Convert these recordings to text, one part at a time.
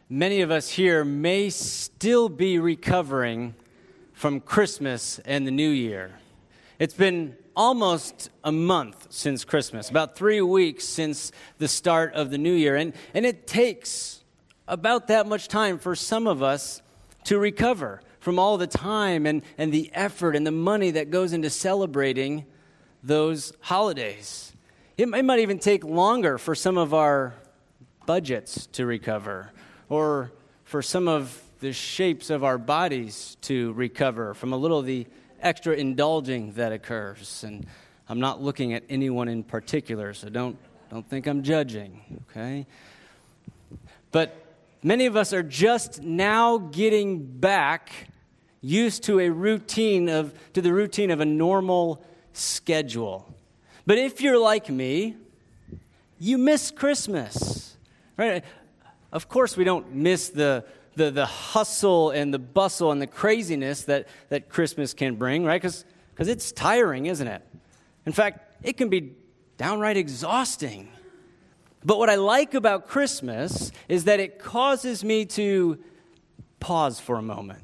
many of us here may still be recovering from Christmas and the New Year. It's been almost a month since Christmas, about 3 weeks since the start of the New Year, and it takes about that much time for some of us to recover from all the time and the effort and the money that goes into celebrating those holidays. It might even take longer for some of our budgets to recover, or for some of the shapes of our bodies to recover from a little of the extra indulging that occurs. And I'm not looking at anyone in particular, so don't think I'm judging, okay? But many of us are just now getting back used to the routine of a normal schedule. But if you're like me, you miss Christmas, right? Of course, we don't miss the hustle and the bustle and the craziness that Christmas can bring, right? Because it's tiring, isn't it? In fact, it can be downright exhausting. But what I like about Christmas is that it causes me to pause for a moment,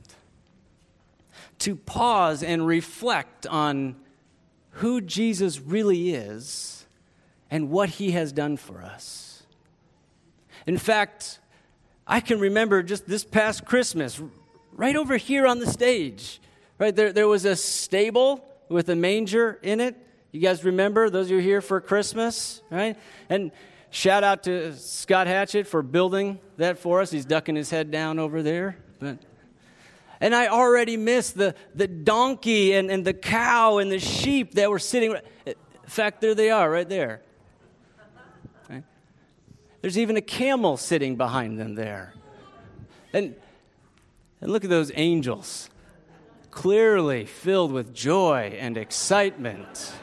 to pause and reflect on who Jesus really is and what he has done for us. In fact, I can remember just this past Christmas, right over here on the stage, right there was a stable with a manger in it. You guys remember, those of you here for Christmas, right? And shout out to Scott Hatchett for building that for us. He's ducking his head down over there. And I already missed the donkey and the cow and the sheep that were sitting. In fact, there they are right there. Right? There's even a camel sitting behind them there. And look at those angels, clearly filled with joy and excitement.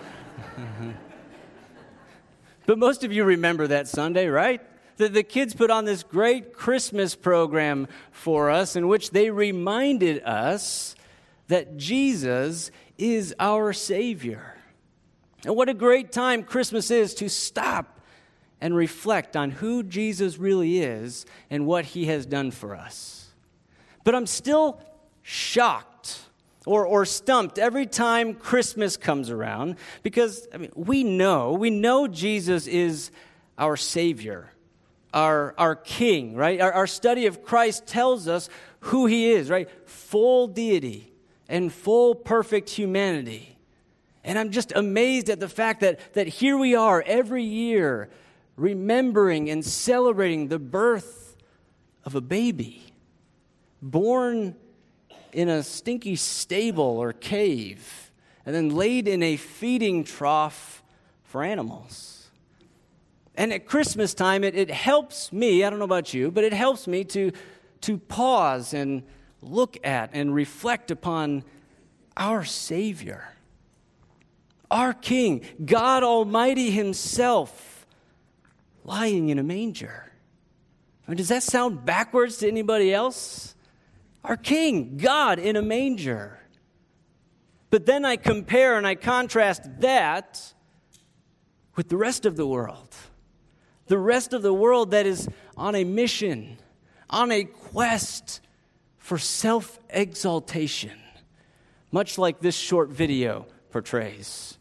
But most of you remember that Sunday, right? The kids put on this great Christmas program for us in which they reminded us that Jesus is our Savior. And what a great time Christmas is to stop and reflect on who Jesus really is and what he has done for us. But I'm still shocked or stumped every time Christmas comes around because we know Jesus is our Savior. Our King, right? Our study of Christ tells us who he is, right? Full deity and full perfect humanity. And I'm just amazed at the fact that here we are every year remembering and celebrating the birth of a baby born in a stinky stable or cave and then laid in a feeding trough for animals. And at Christmas time, it helps me, I don't know about you, but it helps me to pause and look at and reflect upon our Savior, our King, God Almighty himself, lying in a manger. Does that sound backwards to anybody else? Our King, God in a manger. But then I compare and I contrast that with the rest of the world. The rest of the world that is on a mission, on a quest for self-exaltation, much like this short video portrays.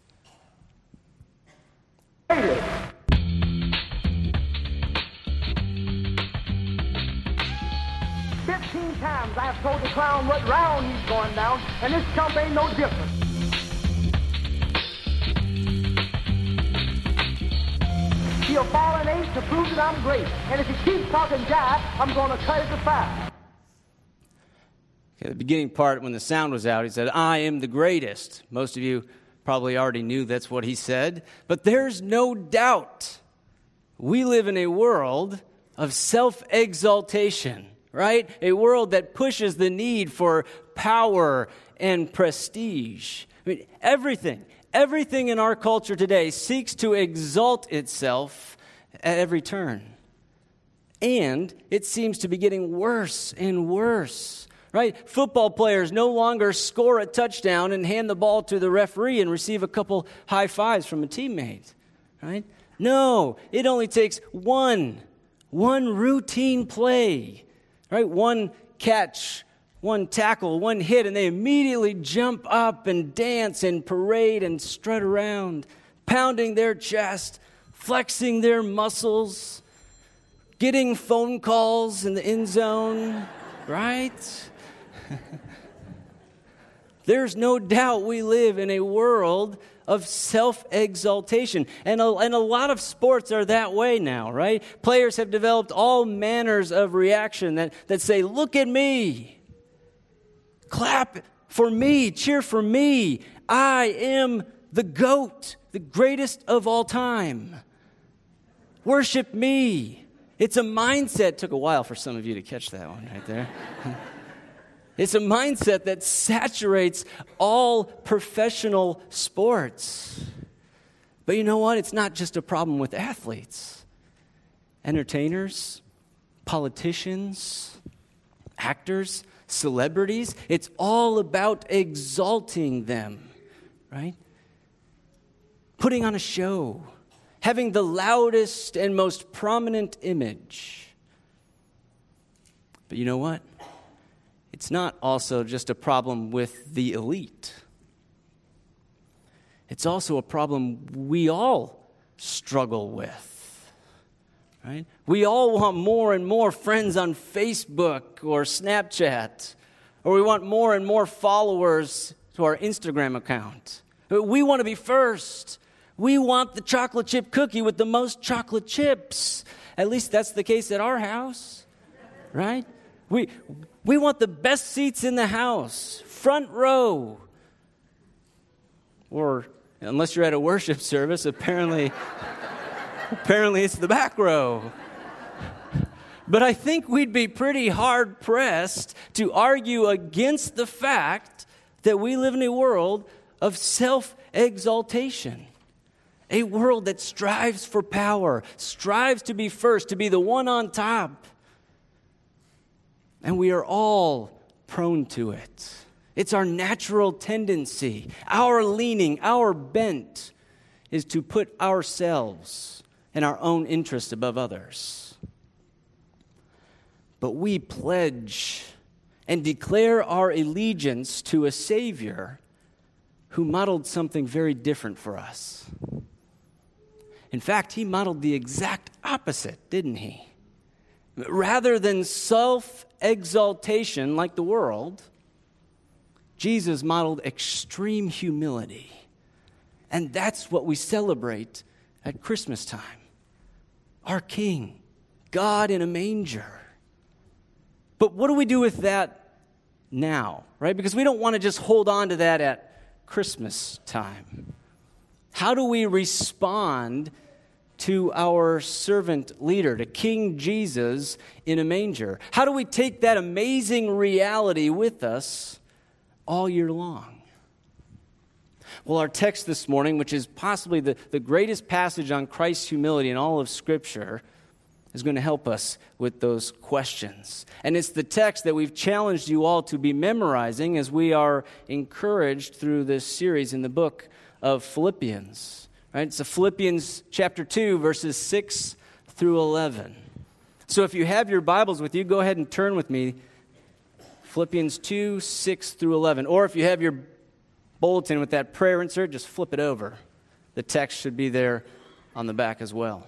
15 times I have told the clown what round he's going down, and this chump ain't no different. He'll fall an eight to prove that I'm great. And if he keeps talking jive, I'm going to cut it to 5. Okay, the beginning part, when the sound was out, he said, "I am the greatest." Most of you probably already knew that's what he said. But there's no doubt we live in a world of self-exaltation, right? A world that pushes the need for power and prestige. Everything in our culture today seeks to exalt itself at every turn. And it seems to be getting worse and worse, right? Football players no longer score a touchdown and hand the ball to the referee and receive a couple high fives from a teammate, right? No, it only takes one one routine play, right? One catch, one tackle, one hit, and they immediately jump up and dance and parade and strut around, pounding their chest, flexing their muscles, getting phone calls in the end zone, right? There's no doubt we live in a world of self-exaltation. And a lot of sports are that way now, right? Players have developed all manners of reaction that say, look at me. Clap for me. Cheer for me. I am the GOAT, the greatest of all time. Worship me. It's a mindset. Took a while for some of you to catch that one right there. It's a mindset that saturates all professional sports. But you know what? It's not just a problem with athletes. Entertainers, politicians, actors, celebrities. It's all about exalting them, right? Putting on a show, having the loudest and most prominent image. But you know what? It's not also just a problem with the elite. It's also a problem we all struggle with, right? We all want more and more friends on Facebook or Snapchat, or we want more and more followers to our Instagram account. We want to be first. We want the chocolate chip cookie with the most chocolate chips. At least that's the case at our house, right? We want the best seats in the house, front row. Or, unless you're at a worship service, apparently it's the back row. But I think we'd be pretty hard-pressed to argue against the fact that we live in a world of self-exaltation. A world that strives for power, strives to be first, to be the one on top. And we are all prone to it. It's our natural tendency. Our leaning, our bent is to put ourselves and our own interest above others. But we pledge and declare our allegiance to a Savior who modeled something very different for us. In fact, he modeled the exact opposite, didn't he? Rather than self-exaltation like the world, Jesus modeled extreme humility. And that's what we celebrate at Christmas time. Our King, God in a manger. But what do we do with that now, right? Because we don't want to just hold on to that at Christmas time. How do we respond to our servant leader, to King Jesus in a manger? How do we take that amazing reality with us all year long? Well, our text this morning, which is possibly the greatest passage on Christ's humility in all of Scripture, is going to help us with those questions. And it's the text that we've challenged you all to be memorizing as we are encouraged through this series in the book of Philippians. Right? It's Philippians chapter 2, verses 6 through 11. So if you have your Bibles with you, go ahead and turn with me. Philippians 2, 6 through 11. Or if you have your bulletin with that prayer insert, just flip it over. The text should be there on the back as well.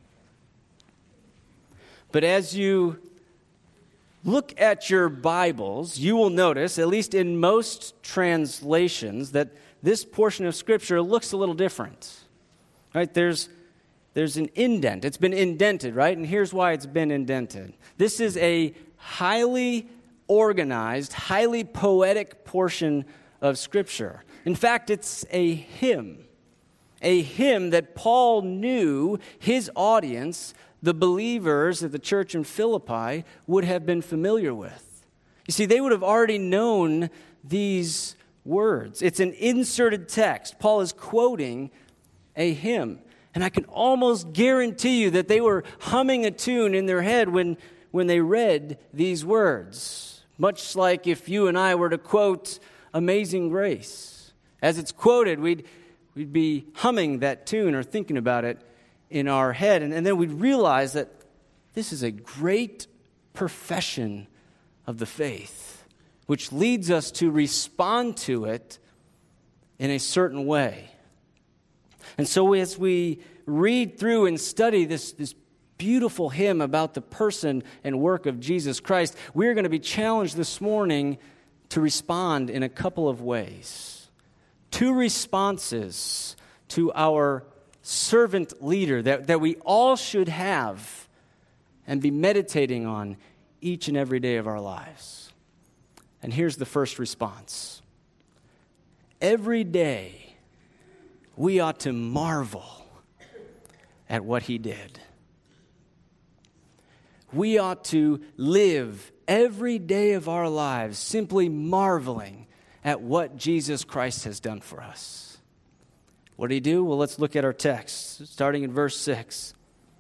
But as you look at your Bibles, you will notice, at least in most translations, that this portion of Scripture looks a little different. Right? There's an indent. It's been indented, right? And here's why it's been indented. This is a highly organized, highly poetic portion of Scripture. In fact, it's a hymn that Paul knew his audience, the believers at the church in Philippi, would have been familiar with. You see, they would have already known these words. It's an inserted text. Paul is quoting a hymn. And I can almost guarantee you that they were humming a tune in their head when they read these words. Much like if you and I were to quote Amazing Grace. As it's quoted, we'd be humming that tune or thinking about it in our head. And then we'd realize that this is a great profession of the faith, which leads us to respond to it in a certain way. And so as we read through and study this beautiful hymn about the person and work of Jesus Christ, we're going to be challenged this morning to respond in a couple of ways. 2 responses to our servant leader that we all should have and be meditating on each and every day of our lives. And here's the first response. Every day, we ought to marvel at what he did. We ought to live every day of our lives simply marveling at what Jesus Christ has done for us. What did he do? Well, let's look at our text, starting in verse 6.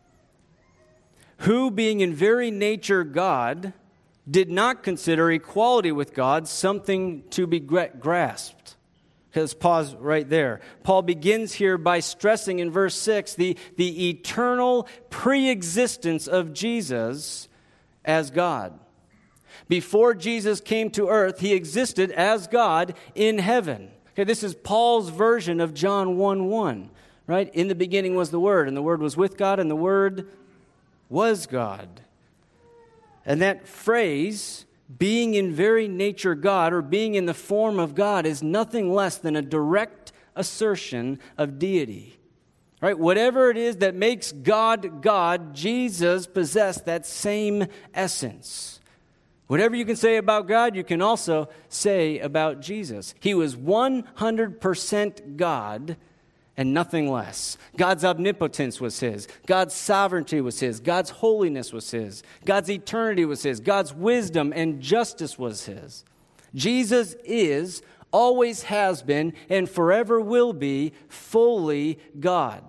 Who, being in very nature God, did not consider equality with God something to be grasped. Let's pause right there. Paul begins here by stressing in verse 6 the eternal pre-existence of Jesus as God. Before Jesus came to earth, he existed as God in heaven. Okay, this is Paul's version of John 1:1, right? In the beginning was the Word, and the Word was with God, and the Word was God. And that phrase, being in very nature God, or being in the form of God, is nothing less than a direct assertion of deity. Right? Whatever it is that makes God God, Jesus possessed that same essence. Whatever you can say about God, you can also say about Jesus. He was 100% God and nothing less. God's omnipotence was his. God's sovereignty was his. God's holiness was his. God's eternity was his. God's wisdom and justice was his. Jesus is, always has been, and forever will be fully God.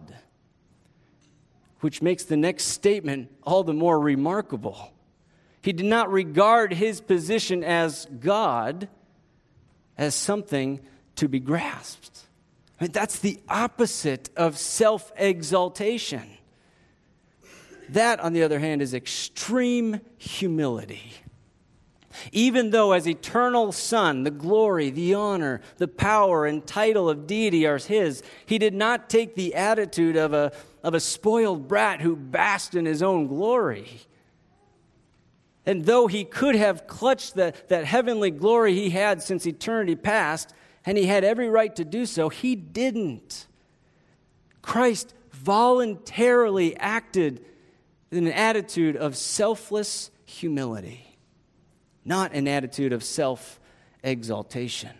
Which makes the next statement all the more remarkable. He did not regard his position as God as something to be grasped. I mean, that's the opposite of self-exaltation. That, on the other hand, is extreme humility. Even though as eternal Son, the glory, the honor, the power, and title of deity are his, he did not take the attitude of a spoiled brat who basked in his own glory. And though he could have clutched that heavenly glory he had since eternity past, and he had every right to do so, he didn't. Christ voluntarily acted in an attitude of selfless humility, not an attitude of self-exaltation.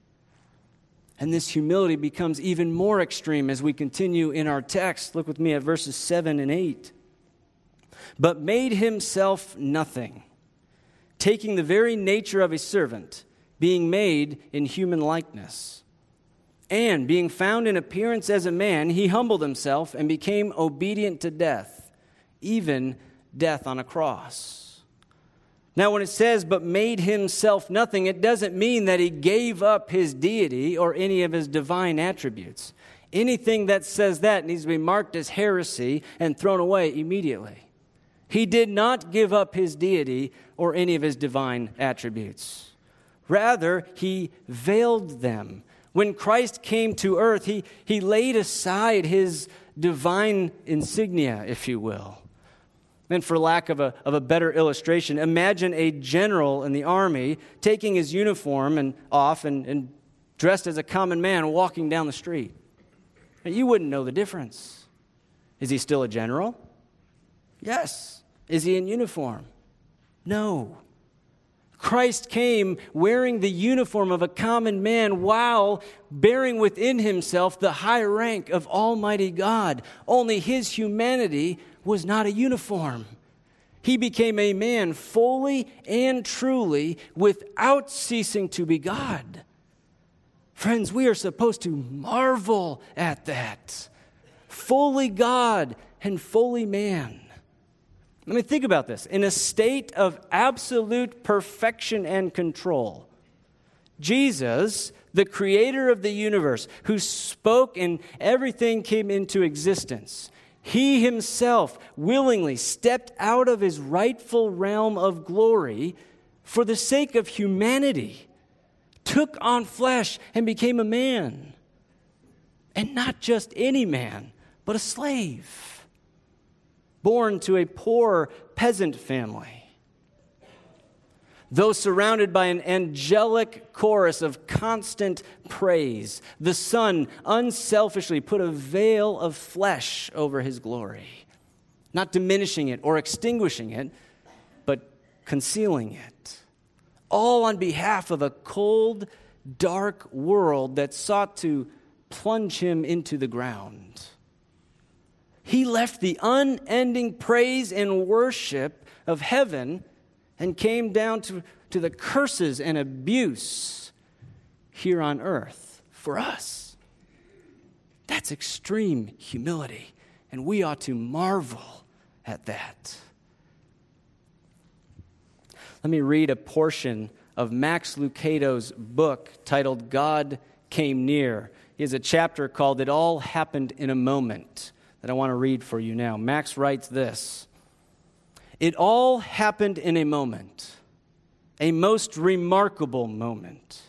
And this humility becomes even more extreme as we continue in our text. Look with me at verses 7 and 8. But made himself nothing, taking the very nature of a servant, being made in human likeness. And being found in appearance as a man, he humbled himself and became obedient to death, even death on a cross. Now, when it says, but made himself nothing, it doesn't mean that he gave up his deity or any of his divine attributes. Anything that says that needs to be marked as heresy and thrown away immediately. He did not give up his deity or any of his divine attributes. Rather, he veiled them. When Christ came to earth, he laid aside his divine insignia, if you will. And for lack of a better illustration, imagine a general in the army taking his uniform and off and dressed as a common man walking down the street. And you wouldn't know the difference. Is he still a general? Yes. Is he in uniform? No. Christ came wearing the uniform of a common man while bearing within himself the high rank of Almighty God. Only his humanity was not a uniform. He became a man fully and truly without ceasing to be God. Friends, we are supposed to marvel at that. Fully God and fully man. Let me think about this. In a state of absolute perfection and control, Jesus, the creator of the universe, who spoke and everything came into existence, He himself willingly stepped out of his rightful realm of glory for the sake of humanity, took on flesh and became a man. And not just any man, but a slave, born to a poor peasant family. Though surrounded by an angelic chorus of constant praise, the Son unselfishly put a veil of flesh over his glory, not diminishing it or extinguishing it, but concealing it, all on behalf of a cold, dark world that sought to plunge him into the ground. He left the unending praise and worship of heaven and came down to the curses and abuse here on earth for us. That's extreme humility, and we ought to marvel at that. Let me read a portion of Max Lucado's book titled God Came Near. He has a chapter called It All Happened in a Moment that I want to read for you now. Max writes this: "It all happened in a moment, a most remarkable moment.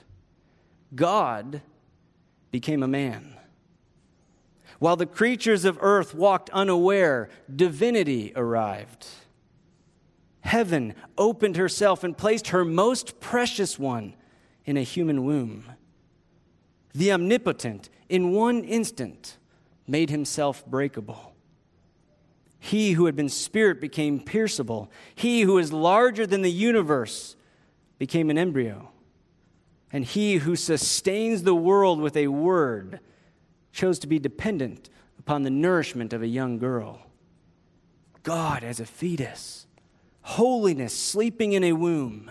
God became a man. While the creatures of earth walked unaware, divinity arrived. Heaven opened herself and placed her most precious one in a human womb. The omnipotent, in one instant, made himself breakable. He who had been spirit became pierceable. He who is larger than the universe became an embryo. And he who sustains the world with a word chose to be dependent upon the nourishment of a young girl. God as a fetus. Holiness sleeping in a womb.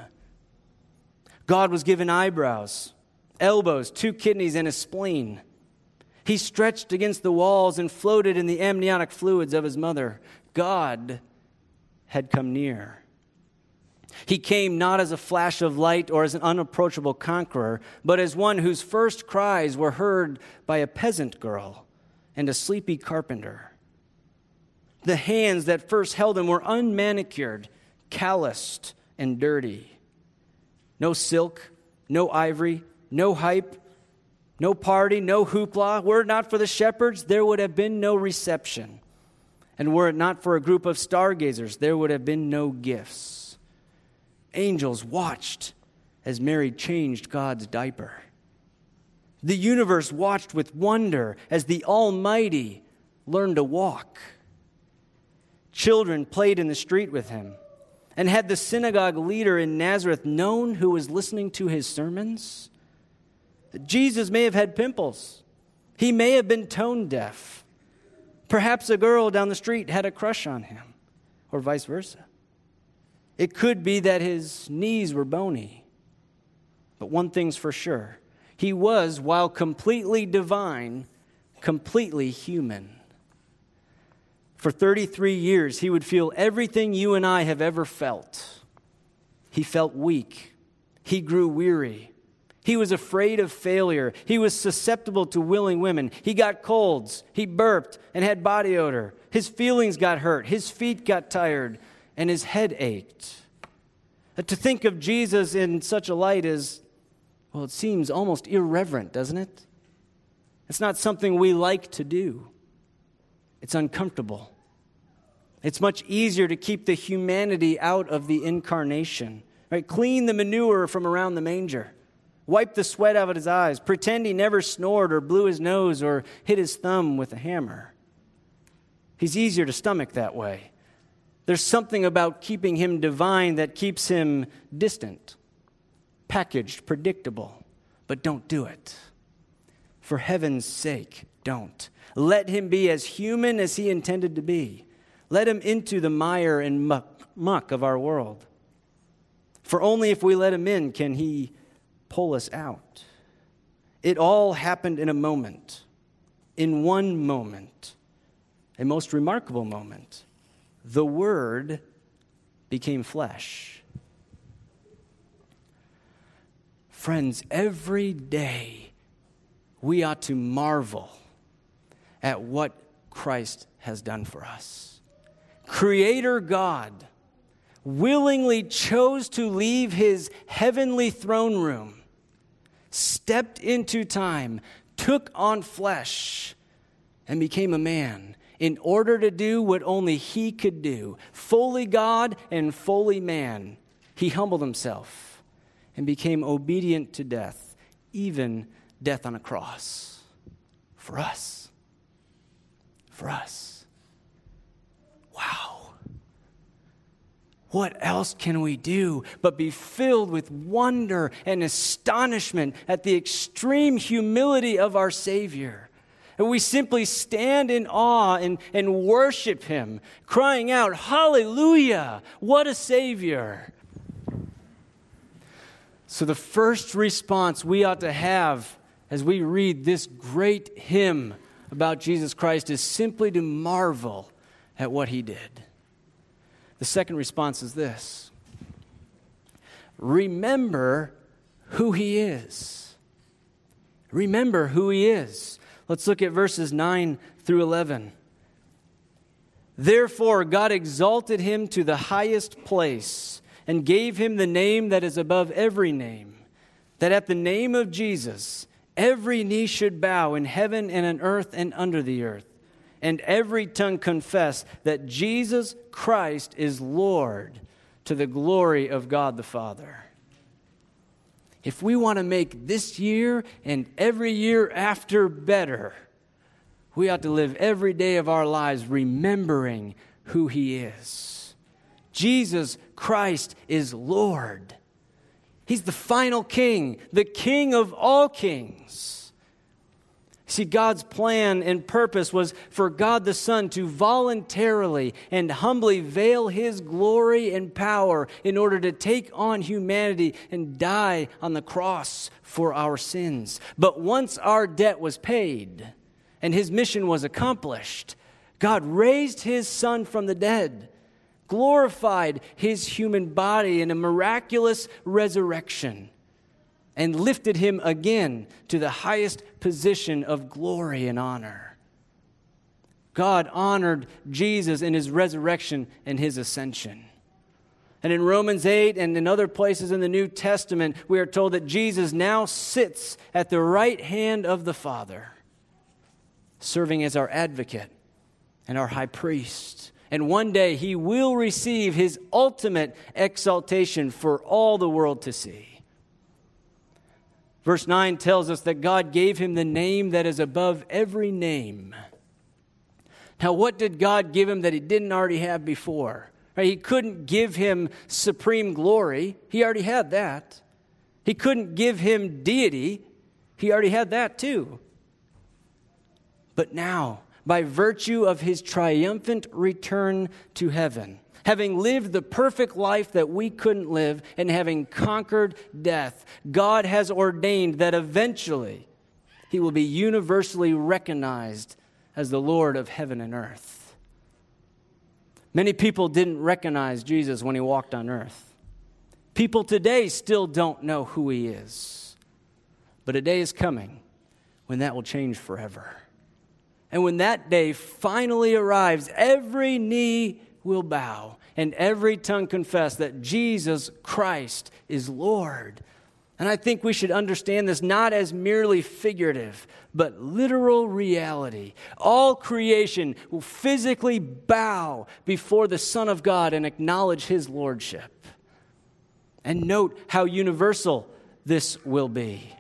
God was given eyebrows, elbows, 2 kidneys, and a spleen. He stretched against the walls and floated in the amniotic fluids of his mother. God had come near. He came not as a flash of light or as an unapproachable conqueror, but as one whose first cries were heard by a peasant girl and a sleepy carpenter. The hands that first held him were unmanicured, calloused, and dirty. No silk, no ivory, no hype, no party, no hoopla. Were it not for the shepherds, there would have been no reception. And were it not for a group of stargazers, there would have been no gifts. Angels watched as Mary changed God's diaper. The universe watched with wonder as the Almighty learned to walk. Children played in the street with him. And had the synagogue leader in Nazareth known who was listening to his sermons? Jesus may have had pimples. He may have been tone deaf. Perhaps a girl down the street had a crush on him, or vice versa. It could be that his knees were bony. But one thing's for sure. He was, while completely divine, completely human. For 33 years, he would feel everything you and I have ever felt. He felt weak. He grew weary. He was afraid of failure. He was susceptible to willing women. He got colds. He burped and had body odor. His feelings got hurt. His feet got tired. And his head ached. To think of Jesus in such a light is, well, it seems almost irreverent, doesn't it? It's not something we like to do. It's uncomfortable. It's much easier to keep the humanity out of the incarnation. Right? Clean the manure from around the manger. Wipe the sweat out of his eyes. Pretend he never snored or blew his nose or hit his thumb with a hammer. He's easier to stomach that way. There's something about keeping him divine that keeps him distant, packaged, predictable. But don't do it. For heaven's sake, don't. Let him be as human as he intended to be. Let him into the mire and muck of our world. For only if we let him in can he pull us out. It all happened in a moment, in one moment, a most remarkable moment. The Word became flesh. Friends, every day we ought to marvel at what Christ has done for us. Creator God willingly chose to leave his heavenly throne room, stepped into time, took on flesh, and became a man in order to do what only he could do. Fully God and fully man, he humbled himself and became obedient to death, even death on a cross. For us. For us. Wow. What else can we do but be filled with wonder and astonishment at the extreme humility of our Savior? And we simply stand in awe and worship him, crying out, "Hallelujah! What a Savior!" So the first response we ought to have as we read this great hymn about Jesus Christ is simply to marvel at what he did. The second response is this: remember who he is. Remember who he is. Let's look at verses 9 through 11. Therefore, God exalted him to the highest place and gave him the name that is above every name, that at the name of Jesus every knee should bow in heaven and on earth and under the earth, and every tongue confess that Jesus Christ is Lord, to the glory of God the Father. If we want to make this year and every year after better, we ought to live every day of our lives remembering who he is. Jesus Christ is Lord. He's the final king, the king of all kings. See, God's plan and purpose was for God the Son to voluntarily and humbly veil his glory and power in order to take on humanity and die on the cross for our sins. But once our debt was paid and his mission was accomplished, God raised his Son from the dead, glorified his human body in a miraculous resurrection, and lifted him again to the highest position of glory and honor. God honored Jesus in his resurrection and his ascension. And in Romans 8 and in other places in the New Testament, we are told that Jesus now sits at the right hand of the Father, serving as our advocate and our high priest. And one day he will receive his ultimate exaltation for all the world to see. Verse 9 tells us that God gave him the name that is above every name. Now, what did God give him that he didn't already have before? Right? He couldn't give him supreme glory. He already had that. He couldn't give him deity. He already had that too. But now, by virtue of his triumphant return to heaven, having lived the perfect life that we couldn't live and having conquered death, God has ordained that eventually he will be universally recognized as the Lord of heaven and earth. Many people didn't recognize Jesus when he walked on earth. People today still don't know who he is. But a day is coming when that will change forever. And when that day finally arrives, every knee will bow and every tongue confess that Jesus Christ is Lord. And I think we should understand this not as merely figurative, but literal reality. All creation will physically bow before the Son of God and acknowledge his lordship. And note how universal this will be.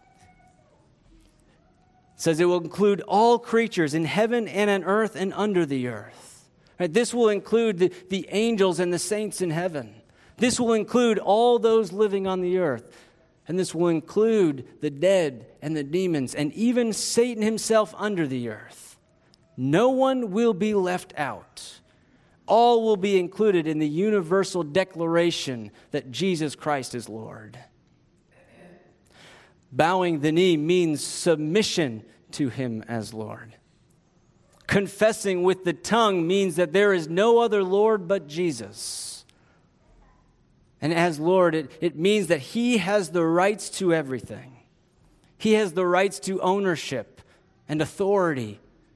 It says it will include all creatures in heaven and on earth and under the earth. Right, this will include the angels and the saints in heaven. This will include all those living on the earth. And this will include the dead and the demons and even Satan himself under the earth. No one will be left out. All will be included in the universal declaration that Jesus Christ is Lord. Bowing the knee means submission to him as Lord. Confessing with the tongue means that there is no other Lord but Jesus. And as Lord, it means that he has the rights to everything. He has the rights to ownership and authority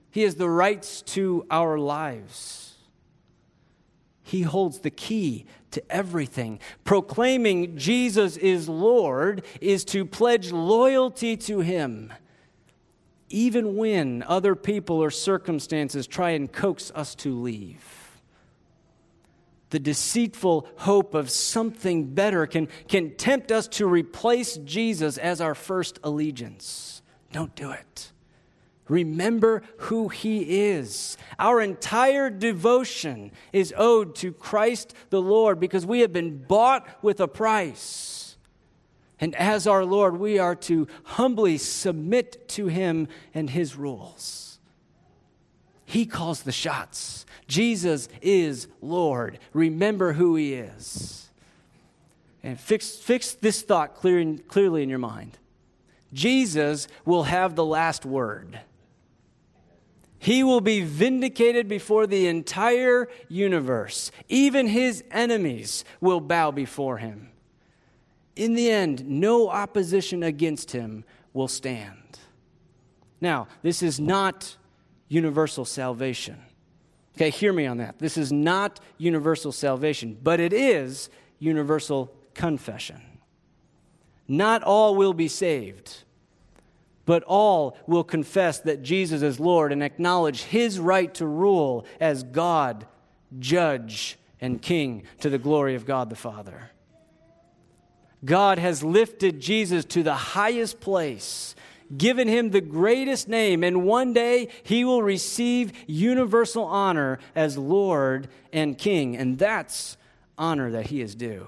He has the rights to our lives. He holds the key to everything. Proclaiming Jesus is Lord is to pledge loyalty to Him, even when other people or circumstances try and coax us to leave. The deceitful hope of something better can tempt us to replace Jesus as our first allegiance. Don't do it. Remember who He is. Our entire devotion is owed to Christ the Lord because we have been bought with a price. And as our Lord, we are to humbly submit to Him and His rules. He calls the shots. Jesus is Lord. Remember who He is. And fix this thought clearly in your mind. Jesus will have the last word. He will be vindicated before the entire universe. Even His enemies will bow before Him. In the end, no opposition against Him will stand. Now, this is not universal salvation. Okay, hear me on that. This is not universal salvation, but it is universal confession. Not all will be saved, but all will confess that Jesus is Lord and acknowledge His right to rule as God, Judge, and King to the glory of God the Father. God has lifted Jesus to the highest place, given Him the greatest name, and one day He will receive universal honor as Lord and King, and that's honor that He is due.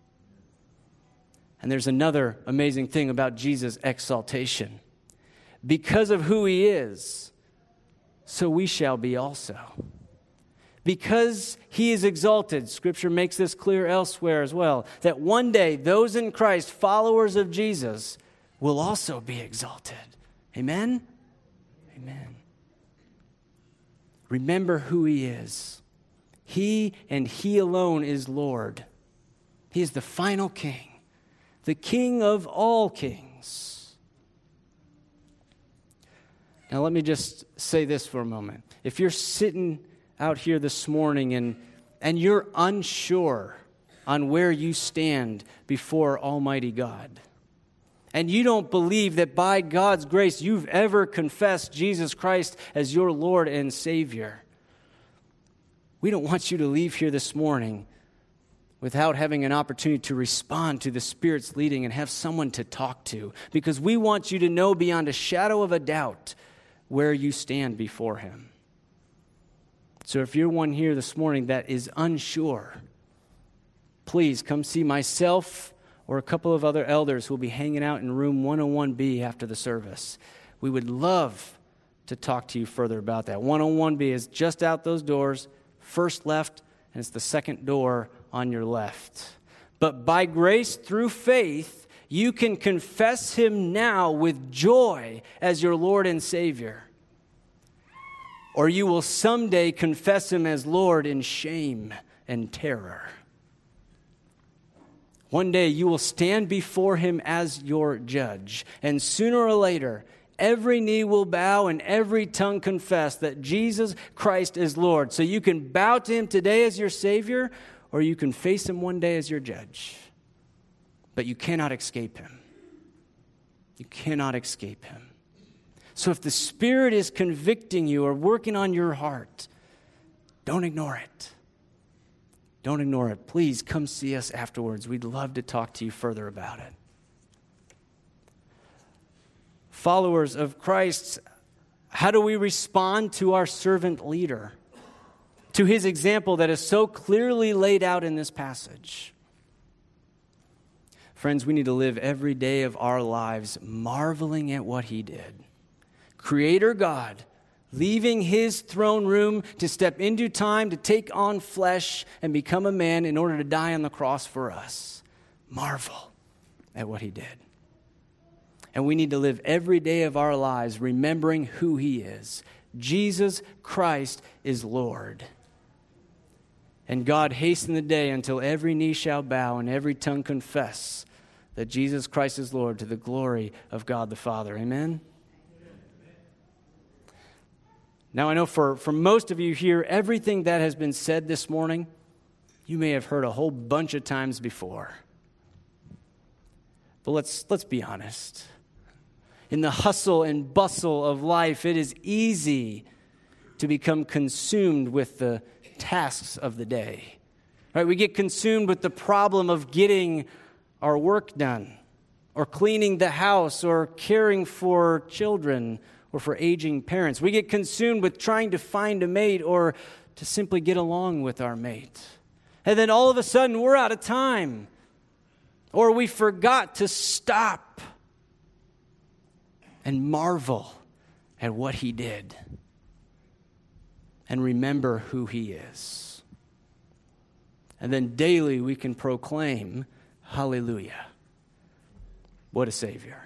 And there's another amazing thing about Jesus' exaltation. Because of who He is, so we shall be also. Because He is exalted, Scripture makes this clear elsewhere as well, that one day those in Christ, followers of Jesus, will also be exalted. Amen? Amen. Remember who He is. He and He alone is Lord. He is the final King, the King of all kings. Now let me just say this for a moment. If you're sitting out here this morning and you're unsure on where you stand before Almighty God, and you don't believe that by God's grace you've ever confessed Jesus Christ as your Lord and Savior, we don't want you to leave here this morning without having an opportunity to respond to the Spirit's leading and have someone to talk to, because we want you to know beyond a shadow of a doubt where you stand before Him. So if you're one here this morning that is unsure, please come see myself or a couple of other elders who will be hanging out in room 101B after the service. We would love to talk to you further about that. 101B is just out those doors, first left, and it's the second door on your left. But by grace through faith, you can confess Him now with joy as your Lord and Savior. Or you will someday confess Him as Lord in shame and terror. One day you will stand before Him as your judge, and sooner or later, every knee will bow and every tongue confess that Jesus Christ is Lord. So you can bow to Him today as your Savior, or you can face Him one day as your judge. But you cannot escape Him. You cannot escape Him. So if the Spirit is convicting you or working on your heart, don't ignore it. Don't ignore it. Please come see us afterwards. We'd love to talk to you further about it. Followers of Christ, how do we respond to our servant leader? To his example that is so clearly laid out in this passage? Friends, we need to live every day of our lives marveling at what He did. Creator God, leaving His throne room to step into time to take on flesh and become a man in order to die on the cross for us. Marvel at what He did. And we need to live every day of our lives remembering who He is. Jesus Christ is Lord. And God, hasten the day until every knee shall bow and every tongue confess that Jesus Christ is Lord, to the glory of God the Father. Amen? Now, I know for most of you here, everything that has been said this morning, you may have heard a whole bunch of times before. But let's be honest. In the hustle and bustle of life, it is easy to become consumed with the tasks of the day. Right? We get consumed with the problem of getting our work done, or cleaning the house, or caring for children, or for aging parents. We get consumed with trying to find a mate or to simply get along with our mate. And then all of a sudden, we're out of time. Or we forgot to stop and marvel at what he did and remember who he is. And then daily we can proclaim, hallelujah. What a Savior.